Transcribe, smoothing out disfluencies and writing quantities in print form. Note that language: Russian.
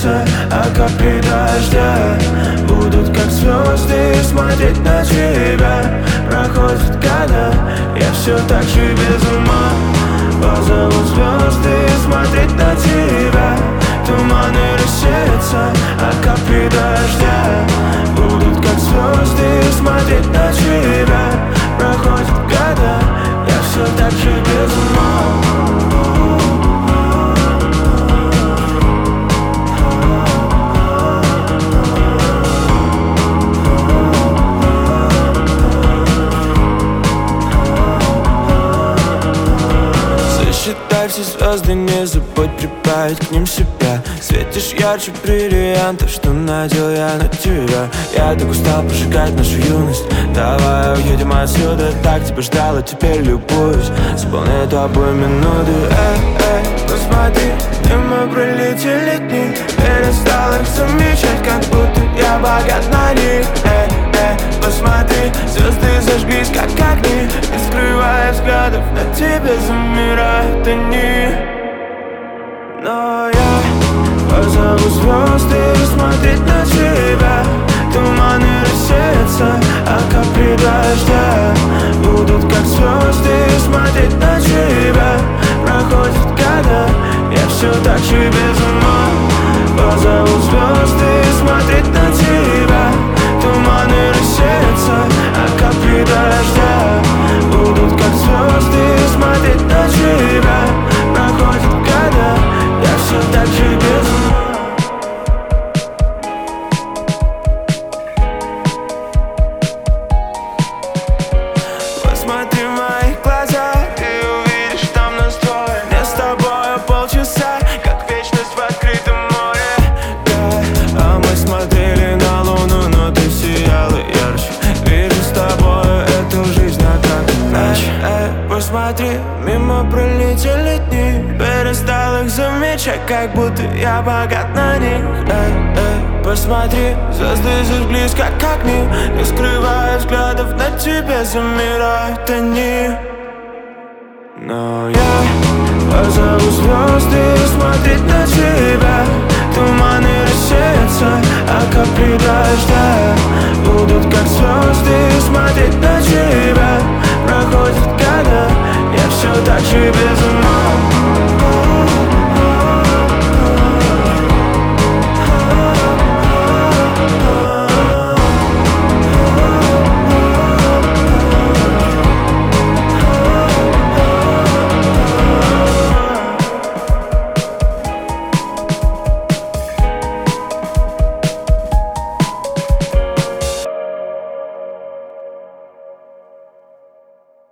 рассеется, а капли дождя будут как звезды смотреть на тебя. Проходят года, я все так же без ума. Позову звезды смотреть на тебя. Туманы рассеются, а капли дождя будут как звезды смотреть на тебя. Проходят года, я все так же без ума. Считай все звезды, не забудь прибавить к ним себя. Светишь ярче бриллиантов, что надел я на тебя. Я так устал пожигать нашу юность. Давай уедем отсюда, так тебя ждал, а теперь любуюсь. Заполняю тобой минуты. Посмотри, мимо пролетели дни. Перестал их замечать, как будто я богат на них. Посмотри, звезды зажглись, как огни. Не скрывая взглядов, на тебе замирают они. Но я позову звезды смотреть на тебя. Туманы рассеются, а капли дождя будут как звезды смотреть на тебя. Проходят года, я все так же без ума. Позову звезды смотреть на тебя. Туманы рассеются, а капли дождя будут как звезды смотреть на тебя. Проходят года, я все так же без ума. Посмотри в мои глаза, ты увидишь там настрой. Мне с тобой полчаса, как вечность в открытом море. Да, а мы смотрели на луну, но ты сияла ярче. Вижу с тобой эту жизнь, а как иначе. Посмотри, мимо пролетели дни. Перестал их замечать, как будто я богат на них. Посмотри, звезды зажглись, как огни. Не скрывая взглядов, на тебе замирают они. Но я позову звезды смотреть на тебя. Туманы рассеются, а капли дождя будут как звезды смотреть на тебя. Проходят года, я все так же без ума.